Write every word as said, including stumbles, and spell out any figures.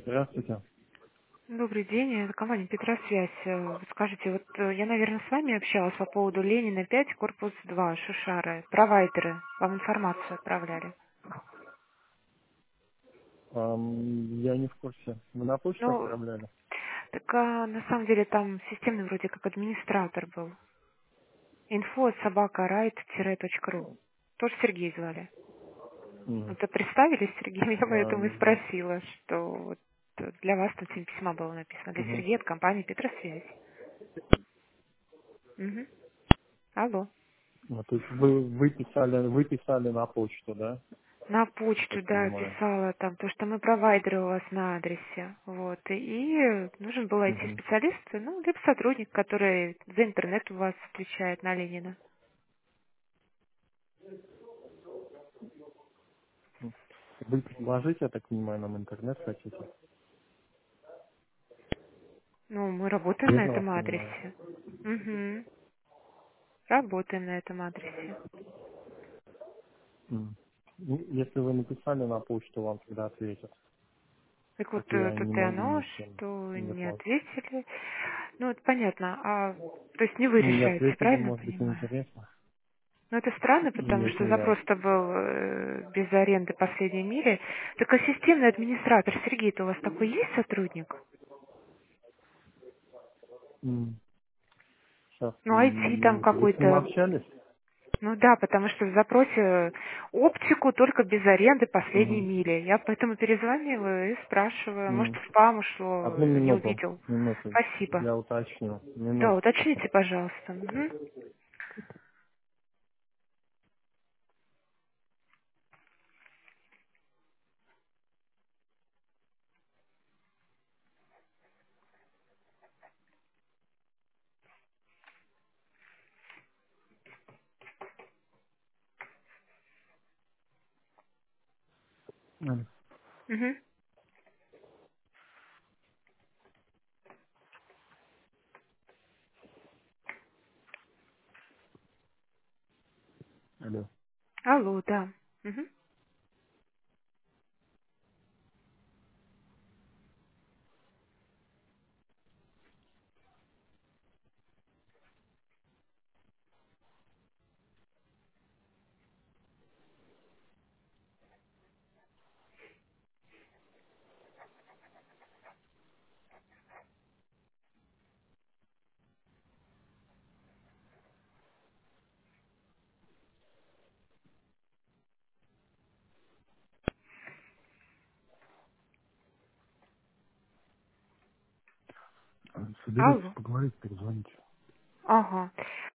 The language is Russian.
Здравствуйте. Добрый день, это компания Петросвязь. Э, Скажите, вот э, я, наверное, с вами общалась по поводу Ленина пять, корпус два, Шушары, провайдеры. Вам информацию отправляли. Ам, я не в курсе. Вы на почту Ну, отправляли? так а, на самом деле там системный вроде как администратор был. Инфо собака райт-ру. Тоже Сергей звали. М. Вот вы представились, Сергей, я поэтому и Ам, спросила, что вот э, для вас там семь письма было написано. Для мгм. Сергея от компании Петросвязь. Угу. Алло. Ну, то есть вы, вы, писали, вы писали на почту, да? На Я почту, так да, понимаю. писала там, то, что мы провайдеры у вас на адресе. Вот. И нужен был Мгм. I T-специалист, ну, либо сотрудник, который за интернет у вас отвечает на Ленина. Вы предложите, я так понимаю, нам интернет хотите? Ну, мы работаем на Верно вас этом понимаю? адресе. Угу. Работаем на этом адресе. М. Ну, если вы написали на почту, вам тогда ответят. Так вот, Так э, я тут не и могу оно, ничем что не выслать. ответили. Ну, это понятно. А, то есть не вы Ну, не решаете, ответили, правильно может быть, понимаю? неинтересно. Ну, это странно, потому Нет, что не я. запрос-то был э, без аренды последней мили. Так а системный администратор, Сергей-то у вас такой есть сотрудник? Сейчас, Ну, I T там вы с ним какой-то. общались? Ну да, потому что в запросе оптику только без аренды последней Мгм. мили. Я поэтому перезвонила и спрашиваю. Может, М. в спам ушло, Одну не минуту, увидел. минуту, Спасибо. я уточню. Да, Минуту. уточните, пожалуйста. Мгм. Алло. Мгм. Алло. Алло, да. Мгм. Соберетесь Алло. поговорить, перезвоните. Ага.